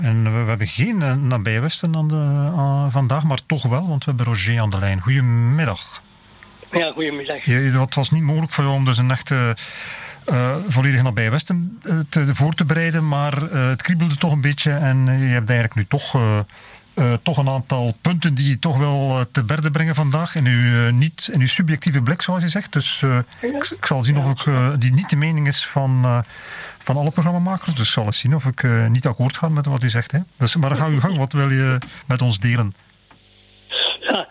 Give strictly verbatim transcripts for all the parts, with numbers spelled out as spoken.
En we, we hebben geen uh, nabijwesten aan de, uh, vandaag, maar toch wel, want we hebben Roger aan de lijn. Goedemiddag. Ja, goedemiddag. Je, het was niet mogelijk voor jou om dus een echte uh, volledige nabijwesten uh, te, voor te bereiden, maar uh, het kriebelde toch een beetje en uh, je hebt eigenlijk nu toch... Uh, Uh, toch een aantal punten die je toch wel uh, te berde brengen vandaag in uw, uh, niet, in uw subjectieve blik, zoals je zegt. Dus uh, ja. ik, ik zal zien of ik, uh, die niet de mening is van, uh, van alle programmamakers. Dus ik zal eens zien of ik uh, niet akkoord ga met wat u zegt. Hè. Dus, maar dan ga uw gang, wat wil je met ons delen? Ja,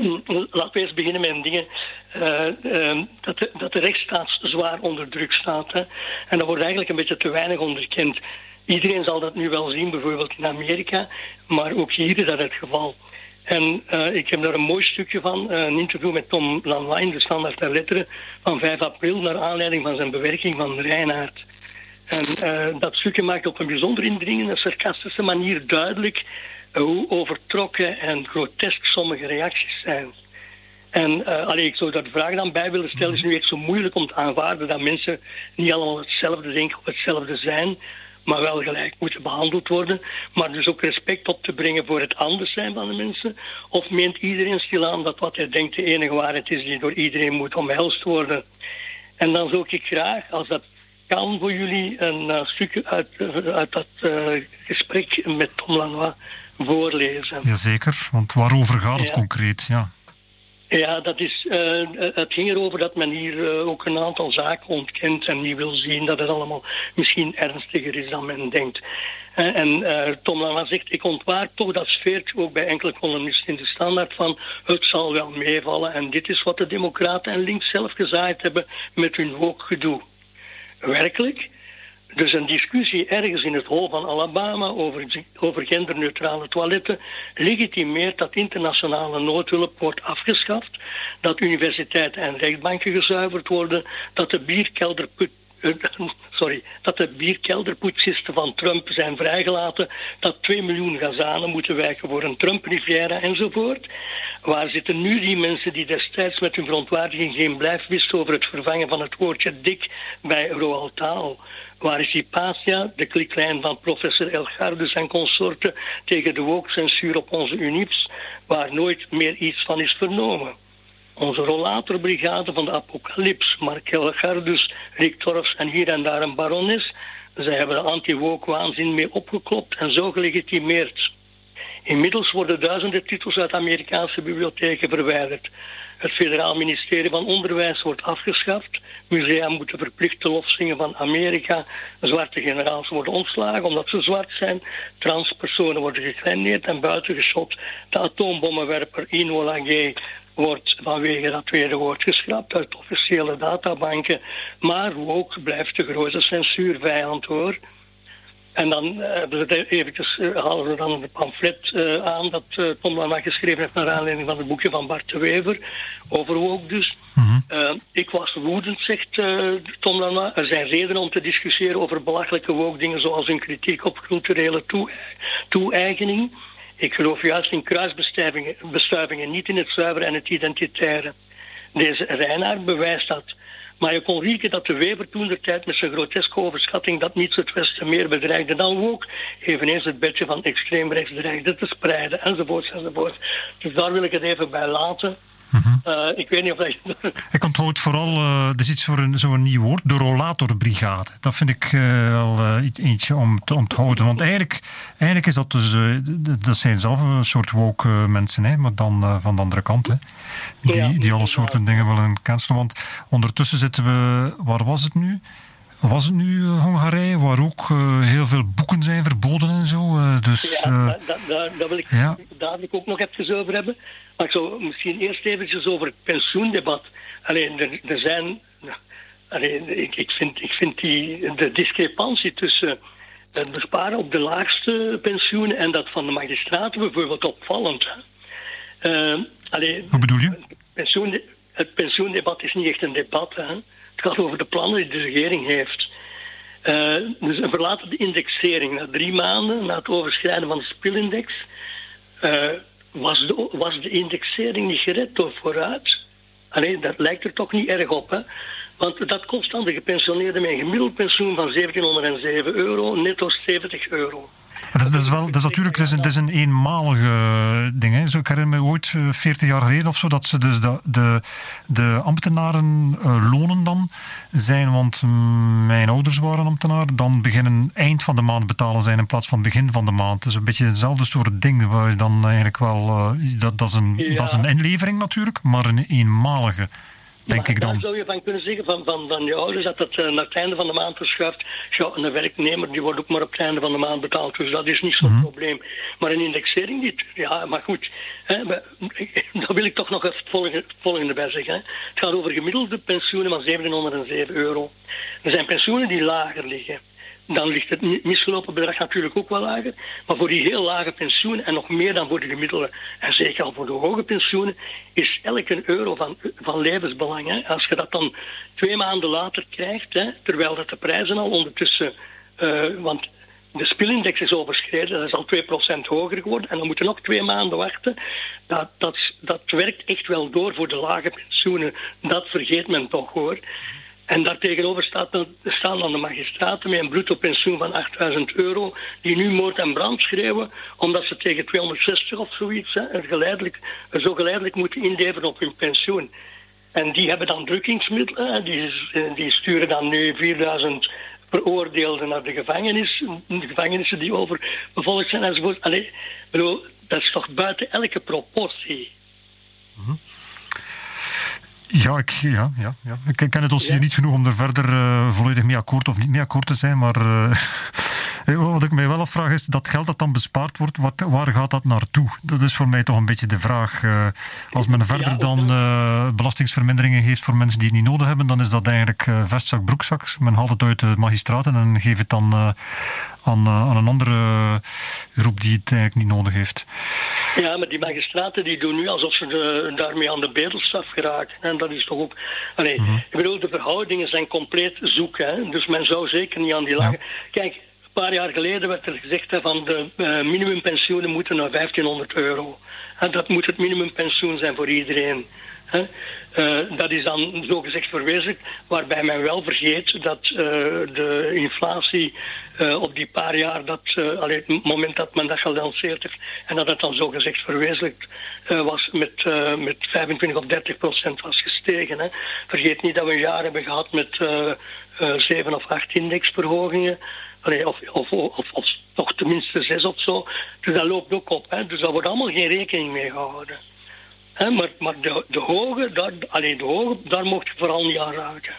laten we eens beginnen met dingen. Uh, uh, dat, de, dat de rechtsstaat zwaar onder druk staat. Hè. En dat wordt eigenlijk een beetje te weinig onderkend. Iedereen zal dat nu wel zien, bijvoorbeeld in Amerika, maar ook hier is dat het geval. En uh, ik heb daar een mooi stukje van, uh, een interview met Tom Lanlijn, de Standaard der Letteren, van vijf april, naar aanleiding van zijn bewerking van Reinhard. En uh, dat stukje maakt op een bijzonder indringende, sarcastische manier duidelijk uh, hoe overtrokken en grotesk sommige reacties zijn. En uh, allee, ik zou daar de vraag dan bij willen stellen, is nu echt zo moeilijk om te aanvaarden dat mensen niet allemaal hetzelfde denken of hetzelfde zijn, maar wel gelijk moeten behandeld worden, maar dus ook respect op te brengen voor het anders zijn van de mensen? Of meent iedereen stilaan dat wat hij denkt de enige waarheid is die door iedereen moet omhelst worden? En dan zou ik graag, als dat kan voor jullie, een uh, stukje uit, uh, uit dat uh, gesprek met Tom Lanois voorlezen. Jazeker, want waarover gaat het ja. concreet? Ja. Ja, dat is, uh, het ging erover dat men hier uh, ook een aantal zaken ontkent en niet wil zien dat het allemaal misschien ernstiger is dan men denkt. Uh, en uh, Tom Lanois zegt, ik ontwaar toch dat sfeertje ook bij enkele columnisten in de Standaard van het zal wel meevallen en dit is wat de Democraten en links zelf gezaaid hebben met hun woke-gedoe. Werkelijk? Dus een discussie ergens in het hol van Alabama over, over genderneutrale toiletten legitimeert dat internationale noodhulp wordt afgeschaft, dat universiteiten en rechtbanken gezuiverd worden, dat de bierkelderput Uh, sorry, dat de bierkelderpoetsisten van Trump zijn vrijgelaten, dat twee miljoen Gazanen moeten wijken voor een Trump-riviera enzovoort. Waar zitten nu die mensen die destijds met hun verontwaardiging geen blijf wisten over het vervangen van het woordje dik bij Roald Dahl? Waar is Hypatia, de kliklijn van professor Elgardus en consorten tegen de woke-censuur op onze unips, waar nooit meer iets van is vernomen? Onze rollatorbrigade van de apocalyps, Mark Elgardus, Rick Torfs en hier en daar een barones, zij hebben de anti-woke-waanzin mee opgeklopt en zo gelegitimeerd. Inmiddels worden duizenden titels uit Amerikaanse bibliotheken verwijderd. Het Federaal Ministerie van Onderwijs wordt afgeschaft. Musea moeten verplicht de lof zingen van Amerika. Zwarte generaals worden ontslagen omdat ze zwart zijn. Transpersonen worden gekleineerd en buitengeschot. De atoombommenwerper Enola Gay wordt vanwege dat tweede woord geschrapt uit officiële databanken. Maar woke blijft de grootste censuurvijand, hoor. En dan uh, eventjes, uh, halen we dan een pamflet uh, aan dat uh, Tom Lanois geschreven heeft naar aanleiding van het boekje van Bart de Wever, over woke dus. Mm-hmm. Uh, ik was woedend, zegt uh, Tom Lanois. Er zijn redenen om te discussiëren over belachelijke woke dingen zoals hun kritiek op culturele toe- toe-eigening. Ik geloof juist in kruisbestuivingen, niet in het zuiveren en het identitaire. Deze Reinhard bewijst dat. Maar je kon rieken dat de Wever toen de tijd met zijn groteske overschatting dat niets het Westen meer bedreigde dan woke, eveneens het bedje van extreem rechts dreigde te spreiden, enzovoort, enzovoort. Dus daar wil ik het even bij laten. Mm-hmm. Uh, ik weet niet of dat... Ik onthoud vooral, uh, dat is iets voor een, zo'n nieuw woord, de rollatorbrigade. Dat vind ik uh, wel uh, iets eentje om te onthouden. Want eigenlijk, eigenlijk is dat dus, uh, dat zijn zelf een soort woke uh, mensen, hè, maar dan uh, van de andere kant. Hè, die, ja, die alle soorten dingen willen cancelen. Want ondertussen zitten we, waar was het nu? Was het nu uh, Hongarije, waar ook uh, heel veel boeken zijn verboden en zo? Uh, dus, ja, uh, daar, daar, daar wil ik ja. dadelijk ook nog even over hebben. Maar ik zou misschien eerst eventjes over het pensioendebat. Alleen, er, er zijn... Alleen, ik, ik, vind, ik vind die, de discrepantie tussen het besparen op de laagste pensioenen en dat van de magistraten bijvoorbeeld opvallend. Uh, alleen, Hoe bedoel je? Het, pensioen, het pensioendebat is niet echt een debat. Hè. Het gaat over de plannen die de regering heeft. Uh, dus een verlatende indexering. Na drie maanden, na het overschrijden van de spielindex, uh, was, de, was de indexering niet gered door vooruit. Alleen, dat lijkt er toch niet erg op, hè. Want dat kost dan de gepensioneerden met een gemiddeld pensioen van zeventienhonderdzeven euro, netto zeventig euro. Dat is, dat is wel, dat is natuurlijk dat is een, dat is een eenmalige ding. Hè. Zo, ik herinner me ooit, veertig jaar geleden of zo, dat ze dus de, de, de ambtenaren uh, lonen dan zijn, want mijn ouders waren ambtenaar, dan beginnen eind van de maand betalen zijn in plaats van begin van de maand. Dat is een beetje hetzelfde soort ding, waar je dan eigenlijk wel, uh, dat, dat, is een, ja. dat is een inlevering natuurlijk, maar een eenmalige. Denk maar ik dan. Daar zou je van kunnen zeggen van, van, van je ouders dat het uh, naar het einde van de maand verschuift. Ja, een werknemer die wordt ook maar op het einde van de maand betaald, dus dat is niet zo'n mm-hmm. probleem. Maar een indexering niet. Ja, maar goed. Hè, maar, daar wil ik toch nog het volgende, het volgende bij zeggen. Hè. Het gaat over gemiddelde pensioenen van zeventienhonderdzeven euro. Er zijn pensioenen die lager liggen. Dan ligt het misgelopen bedrag natuurlijk ook wel lager. Maar voor die heel lage pensioenen, en nog meer dan voor de gemiddelde, en zeker al voor de hoge pensioenen, is elke euro van, van levensbelang. Hè. Als je dat dan twee maanden later krijgt, hè, terwijl dat de prijzen al ondertussen... Uh, want de spielindex is overschreden, dat is al twee procent hoger geworden, en dan moeten nog twee maanden wachten. Dat, dat, dat werkt echt wel door voor de lage pensioenen. Dat vergeet men toch, hoor. En daartegenover staat dan, staan dan de magistraten met een bruto pensioen van achtduizend euro, die nu moord en brand schreeuwen, omdat ze tegen tweehonderdzestig of zoiets hè, geleidelijk, zo geleidelijk moeten inleveren op hun pensioen. En die hebben dan drukkingsmiddelen, hè, die, die sturen dan nu vierduizend veroordeelden naar de gevangenis, de gevangenissen die overbevolkt zijn enzovoort. Allee, bedoel, dat is toch buiten elke proportie. Mm-hmm. Ja, ik, ja, ja, ja. ik ken het dossier ja. niet genoeg om er verder uh, volledig mee akkoord of niet mee akkoord te zijn, maar uh, wat ik mij wel afvraag is, dat geld dat dan bespaard wordt, wat, waar gaat dat naartoe? Dat is voor mij toch een beetje de vraag. Uh, als men verder ja, dan uh, belastingsverminderingen geeft voor mensen die het niet nodig hebben, dan is dat eigenlijk uh, vestzak, broekzak. Men haalt het uit de magistraten en geeft het dan uh, aan, uh, aan een andere groep die het eigenlijk niet nodig heeft. Ja, maar die magistraten die doen nu alsof ze de, daarmee aan de bedelstaf geraken. En dat is toch ook... Allee, mm-hmm. Ik bedoel, de verhoudingen zijn compleet zoek. Hè? Dus men zou zeker niet aan die lage... Ja. Kijk, een paar jaar geleden werd er gezegd hè, van de uh, minimumpensioenen moeten naar vijftienhonderd euro. En dat moet het minimumpensioen zijn voor iedereen. Hè? Uh, dat is dan zogezegd verwezenlijkt, waarbij men wel vergeet dat uh, de inflatie uh, op die paar jaar, dat, uh, allee, het moment dat men dat gelanceerd heeft, en dat het dan zogezegd verwezenlijkt uh, was met, uh, met vijfentwintig of dertig procent was gestegen. Hè. Vergeet niet dat we een jaar hebben gehad met uh, uh, zeven of acht indexverhogingen, allee, of, of, of, of toch tenminste zes of zo. Dus dat loopt ook op. Hè. Dus daar wordt allemaal geen rekening mee gehouden. He, maar maar de, de hoge, daar, alleen de hoge, daar mocht je vooral niet aan raken.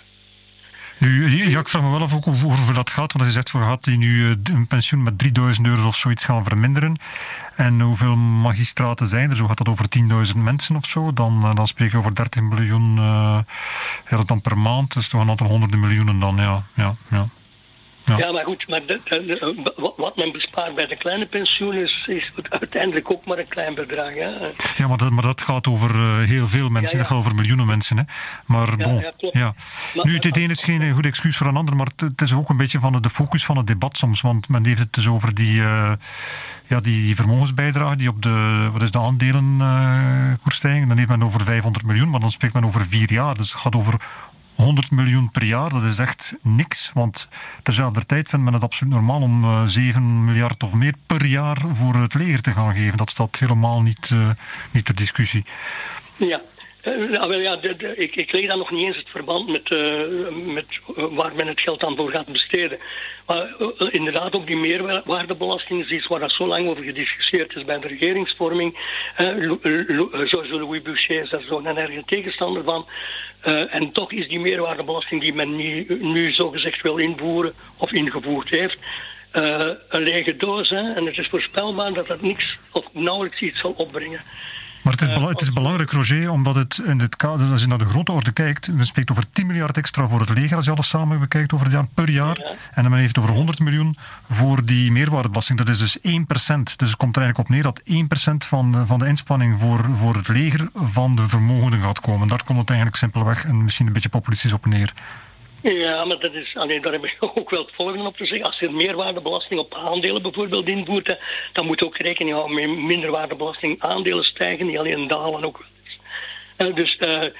Nu, ja, ik vraag me wel af ook hoeveel dat gaat, want je zegt van gaat die nu een pensioen met drieduizend euro of zoiets gaan verminderen. En hoeveel magistraten zijn er? Zo gaat dat over tienduizend mensen of zo. Dan, dan spreken we over dertig miljoen uh, ja, dan per maand. Dat is toch een aantal honderden miljoenen dan, ja. ja, ja. Ja. ja, maar goed, maar de, de, de, wat men bespaart bij de kleine pensioen is, is uiteindelijk ook maar een klein bedrag. Hè? Ja, maar dat, maar dat gaat over uh, heel veel mensen, ja, ja. dat gaat over miljoenen mensen. Hè? Maar ja, bon, ja, klopt. Ja. Maar, nu, het ene is geen goed excuus voor een ander, maar het is ook een beetje van de focus van het debat soms, want men heeft het dus over die, uh, ja, die, die vermogensbijdrage die op de, wat is de aandelenkoers uh, stijgen. Dan heeft men over vijfhonderd miljoen, maar dan spreekt men over vier jaar. Dus het gaat over honderd miljoen per jaar, dat is echt niks. Want terzelfde tijd vindt men het absoluut normaal om uh, zeven miljard of meer per jaar voor het leger te gaan geven. Dat staat helemaal niet, uh, niet ter discussie. Ja. Uh, nou, ja, de, de, ik, ik leg dan nog niet eens het verband met, uh, met uh, waar men het geld aan voor gaat besteden. Maar uh, inderdaad ook die meerwaardebelasting is iets waar dat zo lang over gediscussieerd is bij de regeringsvorming. Uh, Zoals Louis Boucher is daar zo'n erge tegenstander van. Uh, en toch is die meerwaardebelasting die men nu, nu zogezegd wil invoeren of ingevoerd heeft, uh, een lege doos. Hè? En het is voorspelbaar dat dat niks of nauwelijks iets zal opbrengen. Maar het is, bela- het is belangrijk, Roger, omdat het in dit kader, als je naar de grote orde kijkt, men spreekt over tien miljard extra voor het leger, als je alles samen bekijkt over het jaar per jaar. Ja. En dan men heeft het over honderd miljoen voor die meerwaardebelasting. Dat is dus één procent. Dus het komt er eigenlijk op neer dat één procent van, van de inspanning voor, voor het leger van de vermogenden gaat komen. Daar komt het eigenlijk simpelweg en misschien een beetje populistisch op neer. Ja, maar dat is, alleen, daar heb ik ook wel het volgende op te zeggen. Als je een meerwaardebelasting op aandelen bijvoorbeeld invoert, dan moet je ook rekening houden met minderwaardebelasting. Aandelen stijgen, niet alleen dalen ook wel eens. Uh, dus uh,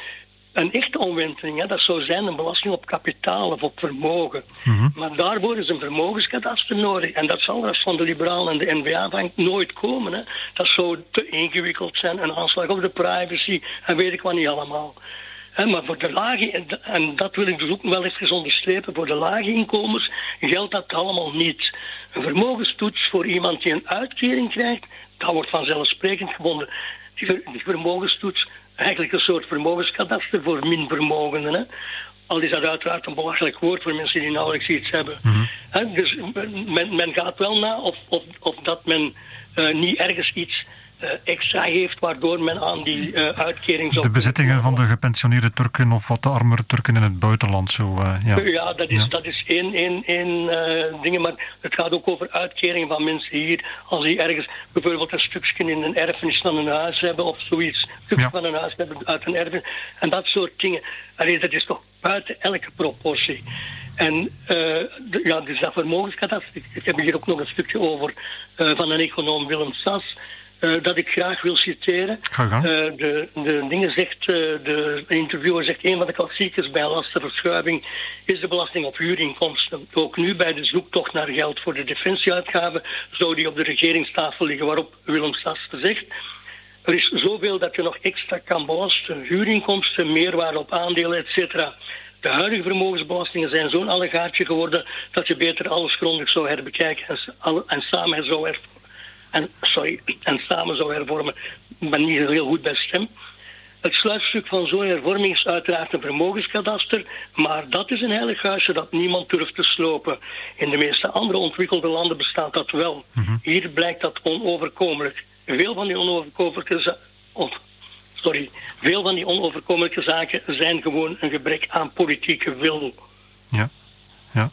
een echte omwenteling, hè, dat zou zijn een belasting op kapitaal of op vermogen. Mm-hmm. Maar daarvoor is een vermogenskadaster nodig. En dat zal als van de Liberalen en de N V A-bank nooit komen. Hè. Dat zou te ingewikkeld zijn, een aanslag op de privacy en weet ik wat niet allemaal. He, maar voor de lage, en dat wil ik dus ook wel even onderstrepen, voor de lage inkomens geldt dat allemaal niet. Een vermogenstoets voor iemand die een uitkering krijgt, dat wordt vanzelfsprekend gebonden. Die, ver, die vermogenstoets, eigenlijk een soort vermogenskadaster voor minvermogenden. Hè. Al is dat uiteraard een belachelijk woord voor mensen die nauwelijks iets hebben. Mm-hmm. He, dus men, men gaat wel na of, of, of dat men uh, niet ergens iets Uh, extra heeft, waardoor men aan die uh, uitkering zou... De bezittingen van de gepensioneerde Turken of wat de armere Turken in het buitenland. Zo, uh, ja. ja, dat is, ja. dat is één, één, één uh, ding, maar het gaat ook over uitkeringen van mensen hier. Als die ergens bijvoorbeeld een stukje in een erfenis van een huis hebben of zoiets. Een stukje ja. van een huis hebben uit een erfenis. En dat soort dingen. Allee, dat is toch buiten elke proportie. En uh, de, ja, dus dat vermogenskadaster, ik, ik heb hier ook nog een stukje over uh, van een econoom Willem Sas. Uh, dat ik graag wil citeren. Uh, de, de dingen zegt, uh, de interviewer zegt, een van de klassiekers bij lastenverschuiving is de belasting op huurinkomsten. Ook nu bij de zoektocht naar geld voor de defensieuitgaven zou die op de regeringstafel liggen, waarop Willem Sas zegt, er is zoveel dat je nog extra kan belasten. Huurinkomsten, meerwaarde op aandelen, et cetera. De huidige vermogensbelastingen zijn zo'n allegaartje geworden dat je beter alles grondig zou herbekijken en, en samen zou hervormen. En, sorry, en samen zou hervormen. Ik ben niet heel goed bij stem. Het sluitstuk van zo'n hervorming is uiteraard een vermogenskadaster, maar dat is een heilig huisje dat niemand durft te slopen. In de meeste andere ontwikkelde landen bestaat dat wel. Mm-hmm. Hier blijkt dat onoverkomelijk. Veel van die onoverkomelijke za- oh, sorry, veel van die onoverkomelijke zaken zijn gewoon een gebrek aan politieke wil. Ja, ja.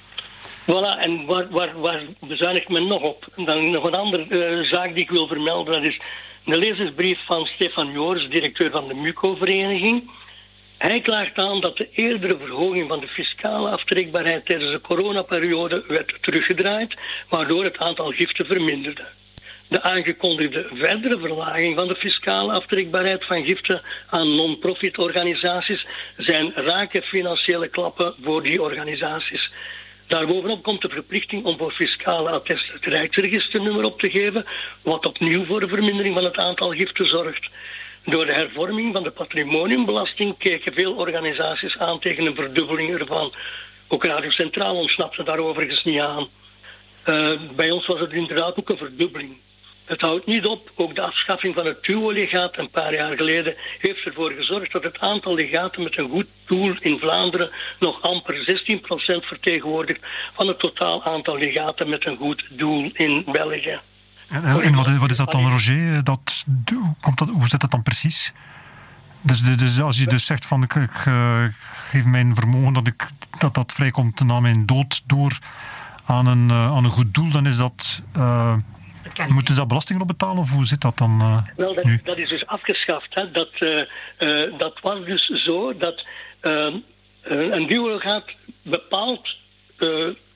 Voilà, en waar, waar, waar bezuinigt men nog op? Dan nog een andere uh, zaak die ik wil vermelden, dat is de lezersbrief van Stefan Joris, directeur van de MUCO-vereniging. Hij klaagt aan dat de eerdere verhoging van de fiscale aftrekbaarheid tijdens de coronaperiode werd teruggedraaid, waardoor het aantal giften verminderde. De aangekondigde verdere verlaging van de fiscale aftrekbaarheid van giften aan non-profit organisaties zijn rake financiële klappen voor die organisaties. Daarbovenop komt de verplichting om voor fiscale attesten het Rijksregisternummer op te geven, wat opnieuw voor de vermindering van het aantal giften zorgt. Door de hervorming van de patrimoniumbelasting keken veel organisaties aan tegen een verdubbeling ervan. Ook Radio Centraal ontsnapte daar overigens niet aan. Uh, bij ons was het inderdaad ook een verdubbeling. Het houdt niet op, ook de afschaffing van het T U O-legaat een paar jaar geleden heeft ervoor gezorgd dat het aantal legaten met een goed doel in Vlaanderen nog amper zestien procent vertegenwoordigt van het totaal aantal legaten met een goed doel in België. En, en wat, is, wat is dat dan, Roger? Dat, hoe, komt dat, hoe zit dat dan precies? Dus, dus als je dus zegt van ik, ik uh, geef mijn vermogen dat, ik, dat dat vrijkomt na mijn dood door aan een, uh, aan een goed doel, dan is dat... Uh, Moeten ze daar belastingen op betalen of hoe zit dat dan uh, Wel, dat, nu? dat is dus afgeschaft. Hè. Dat, uh, uh, dat was dus zo dat uh, een duo-legaat bepaalt... Uh,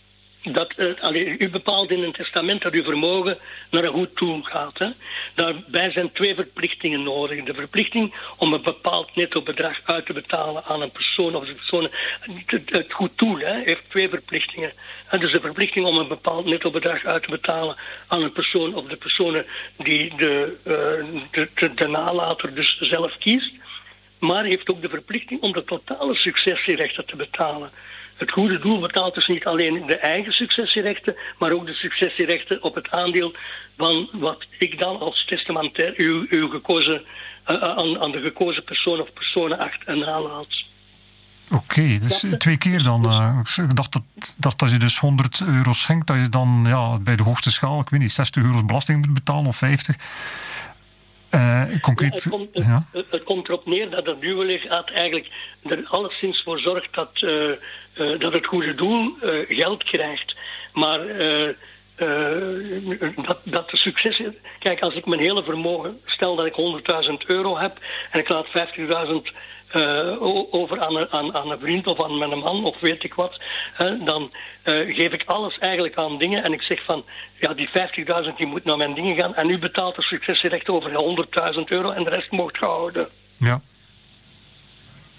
dat, uh, allee, u bepaalt in een testament dat uw vermogen naar een goed doel gaat. Hè. Daarbij zijn twee verplichtingen nodig. De verplichting om een bepaald netto bedrag uit te betalen aan een persoon of de persoon. Het, het goed doel hè, heeft twee verplichtingen. En dus de verplichting om een bepaald netto bedrag uit te betalen aan een persoon of de personen die de, uh, de, de, de nalater dus zelf kiest. Maar heeft ook de verplichting om de totale successierechten te betalen. Het goede doel betaalt dus niet alleen de eigen successierechten, maar ook de successierechten op het aandeel van wat ik dan als testamentair uw, uw gekozen, uh, aan, aan de gekozen persoon of personen acht en nalaat. Oké, okay, dus ja, twee keer dan. Uh, ik dacht dat, dat als je dus honderd euro schenkt, dat je dan ja, bij de hoogste schaal, ik weet niet, zestig euro belasting moet betalen of vijftig. Uh, concreet, ja, het, komt, het, ja. het, het komt erop neer dat het duo-legaat eigenlijk er alleszins voor zorgt dat, uh, uh, dat het goede doel uh, geld krijgt. Maar uh, uh, dat, dat de succes... Kijk, als ik mijn hele vermogen... Stel dat ik honderdduizend euro heb en ik laat vijftigduizend uh, over aan een, aan, aan een vriend of aan mijn man of weet ik wat, hè, dan uh, geef ik alles eigenlijk aan dingen en ik zeg van, ja, die vijftigduizend die moet naar mijn dingen gaan en u betaalt de successierecht over honderdduizend euro en de rest mocht gehouden. Ja.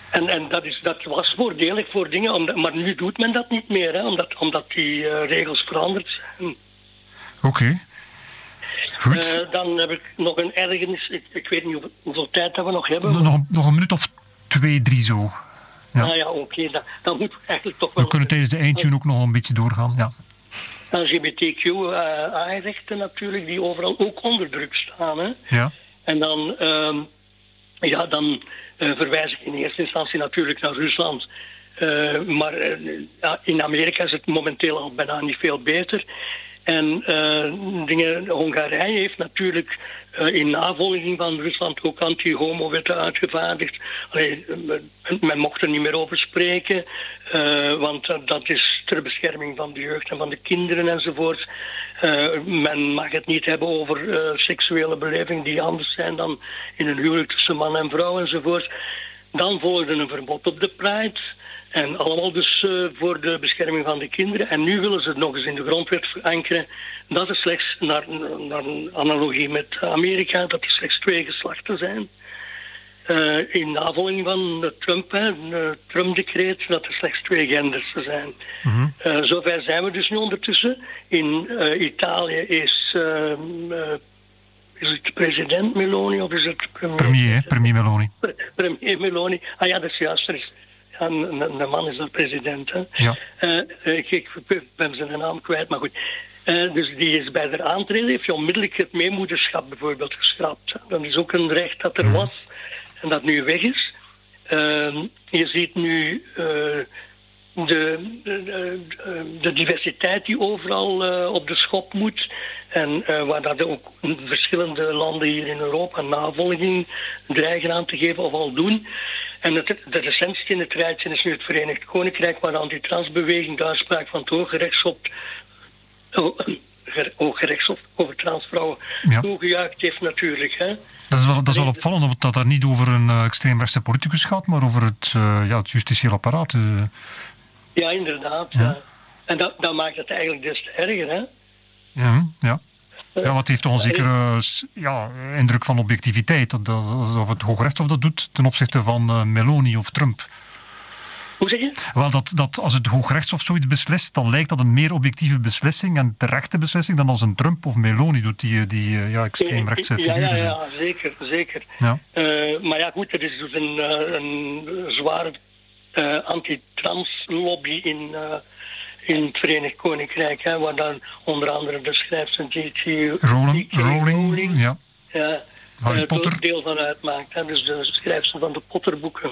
En, en dat, is, dat was voordelig voor dingen, omdat, maar nu doet men dat niet meer, hè, omdat, omdat die uh, regels veranderd zijn. Oké. Okay. Goed. Uh, dan heb ik nog een ergernis. Ik, ik weet niet hoeveel, hoeveel tijd dat we nog hebben. Nog, nog een minuut of twee, drie zo. Ja. Nou ja, oké. Okay, dan, dan moet ik eigenlijk toch wel... We kunnen tijdens de eindtune ook nog een beetje doorgaan, ja. L G B T Q A-rechten natuurlijk, die overal ook onder druk staan. Hè. Ja. En dan, uh, ja, dan uh, verwijs ik in eerste instantie natuurlijk naar Rusland. Uh, maar uh, ja, in Amerika is het momenteel al bijna niet veel beter. En uh, dingen, Hongarije heeft natuurlijk uh, in navolging van Rusland ook anti-homo-wetten uitgevaardigd. Allee, men, men mocht er niet meer over spreken, uh, want uh, dat is ter bescherming van de jeugd en van de kinderen enzovoort. Uh, men mag het niet hebben over uh, seksuele belevingen die anders zijn dan in een huwelijk tussen man en vrouw enzovoort. Dan volgde een verbod op de Pride. En allemaal dus uh, voor de bescherming van de kinderen. En nu willen ze het nog eens in de grondwet verankeren dat er slechts, naar, naar een analogie met Amerika, dat er slechts twee geslachten zijn. Uh, in navolging van de Trump, hè, de Trump-decreet, dat er slechts twee genders zijn. Mm-hmm. Uh, zover zijn we dus nu ondertussen. In uh, Italië is, uh, uh, is het president Meloni of is het premier? Premier, premier Meloni. Premier Meloni. Ah ja, dat is juist. Er is, ja, een, een man is dan president. Hè. Ja. Uh, ik, ik ben zijn naam kwijt, maar goed. Uh, dus die is bij de aantreden, heeft je onmiddellijk het meemoederschap bijvoorbeeld geschrapt. Dat is ook een recht dat er was en dat nu weg is. Uh, je ziet nu uh, de, de, de diversiteit die overal uh, op de schop moet. En uh, waar dat ook verschillende landen hier in Europa navolging dreigen aan te geven of al doen. En het, de recentste in het rijtje is nu het Verenigd Koninkrijk, waar de antitransbeweging de uitspraak van het Hooggerechtshof, Hooggerechtshof over transvrouwen ja. toegejuicht heeft natuurlijk. Hè. Dat is wel, dat is wel opvallend, omdat dat daar niet over een uh, extreemrechtse politicus gaat, maar over het, uh, ja, het justitieel apparaat. Uh. Ja, inderdaad. Ja. Ja. En dat, dat maakt het eigenlijk des te erger, hè? Ja, ja. Ja, wat het heeft toch een zekere ja, indruk van objectiviteit, dat, dat, of het Hooggerechtshof dat doet ten opzichte van uh, Meloni of Trump. Hoe zeg je? Wel, dat, dat als het Hooggerechtshof zoiets beslist, dan lijkt dat een meer objectieve beslissing en terechte beslissing dan als een Trump of Meloni doet, die, die ja, extreemrechtse figuren. Ja, ja, ja, zeker, zeker. Ja. Uh, maar ja, goed, er is dus een, uh, een zware uh, anti-trans lobby in, uh, in het Verenigd Koninkrijk, hè, waar dan onder andere de schrijfster J K Rowling, Rowling, ja. Ja, Harry uh, Potter deel van uitmaakt, hè, dus de schrijfster van de Potterboeken.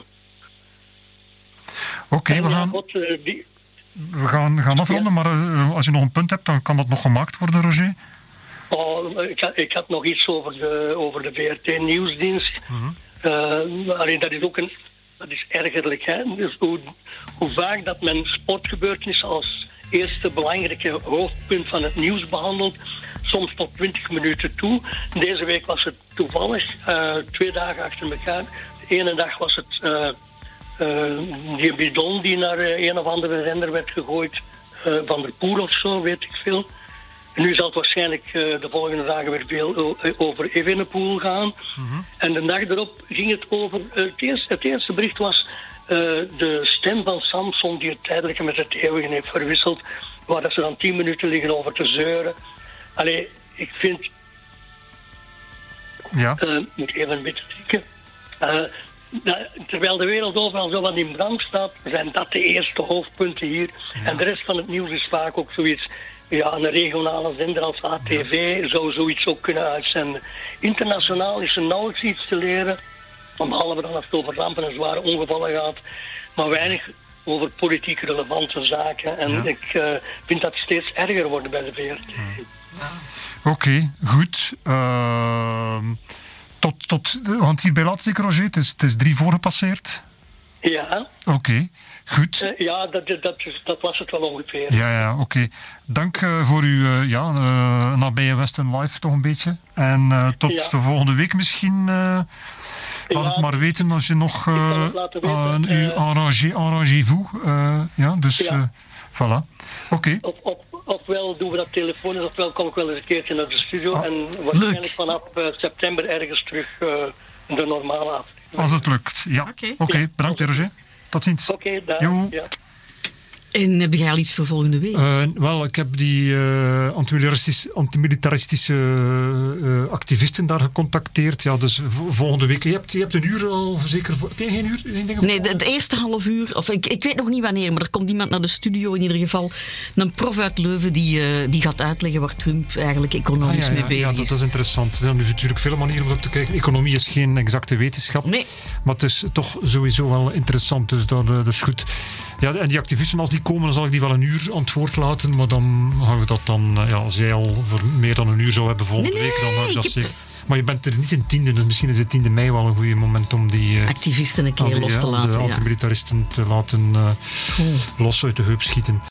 Oké, okay, we gaan, we gaan, gaan afronden, maar uh, als je nog een punt hebt, dan kan dat nog gemaakt worden, Roger. Oh, ik, had, ik had nog iets over de, over de V R T-nieuwsdienst. Mm-hmm. Uh, alleen dat is ook een, dat is ergerlijk. Hè? Dus hoe, hoe vaak dat men sportgebeurtenissen als eerste belangrijke hoofdpunt van het nieuws behandelt, soms tot twintig minuten toe. Deze week was het toevallig, uh, twee dagen achter elkaar. De ene dag was het... Uh, Uh, die bidon die naar uh, een of andere render werd gegooid, uh, Van der Poel of zo, weet ik veel. En nu zal het waarschijnlijk uh, de volgende dagen weer veel uh, over Evenepoel gaan. Mm-hmm. En de dag erop ging het over... Uh, het, eerste, het eerste bericht was uh, de stem van Samson die het tijdelijke met het eeuwige heeft verwisseld, waar dat ze dan tien minuten liggen over te zeuren. Allee, ik vind... Ja. Uh, moet even een beetje drinken. Uh, Nou, terwijl de wereld overal zo wat in brand staat, zijn dat de eerste hoofdpunten hier. Ja. En de rest van het nieuws is vaak ook zoiets. Ja, een regionale zender als A T V ja. zou zoiets ook kunnen uitzenden. Internationaal is er nauwelijks iets te leren, behalve dan als het over rampen en zware ongevallen gaat, maar weinig over politiek relevante zaken. En ja. ik uh, vind dat steeds erger worden bij de V R T. Ja. Oké, okay, goed. Uh... Tot, tot, want hierbij laat zeker, Roger, het is, het is drie voor gepasseerd. Ja. Oké, okay, goed. Uh, ja, dat, dat, dat was het wel ongeveer. Ja, ja, oké. Okay. Dank uh, voor uw uh, ja, uh, nabije Westen Live toch een beetje. En uh, tot ja. de volgende week misschien. Uh, laat ja, het maar weten als je nog uh, uh, u arrange, arrangez-vous. Uh, ja, dus ja. Uh, voilà. Oké. Okay. Ofwel doen we dat telefonisch, ofwel kom ik wel eens een keertje naar de studio. Ah, en waarschijnlijk leuk. Vanaf uh, september ergens terug uh, de normale aflevering. Als het lukt, ja. Oké, Oké. okay, Ja. bedankt Roger. Tot ziens. Oké, okay, daar. Jo. Ja. En heb jij al iets voor volgende week? Uh, wel, ik heb die uh, antimilitaristische, antimilitaristische uh, activisten daar gecontacteerd. Ja, dus v- volgende week. Je hebt, je hebt een uur al zeker. Voor, heb jij geen uur? Geen dingen Nee, het eerste half uur, of ik, ik weet nog niet wanneer, maar er komt iemand naar de studio in ieder geval. Een prof uit Leuven die, uh, die gaat uitleggen waar Trump eigenlijk economisch ah, ja, ja, mee bezig is. Ja, dat is interessant. Er zijn natuurlijk vele manieren om op te kijken. Economie is geen exacte wetenschap. Nee. Maar het is toch sowieso wel interessant. Dus dat, dat is goed. Ja, en die activisten, als die komen, dan zal ik die wel een uur aan het woord laten. Maar dan gaan we dat dan, ja, als jij al voor meer dan een uur zou hebben volgende nee, nee, week, dan ga ik dat ik zeker. Maar je bent er niet in tiende, dus misschien is het tiende mei wel een goed moment om die uh, activisten een keer die, los te uh, laten. de ja. antimilitaristen te laten uh, los uit de heup schieten.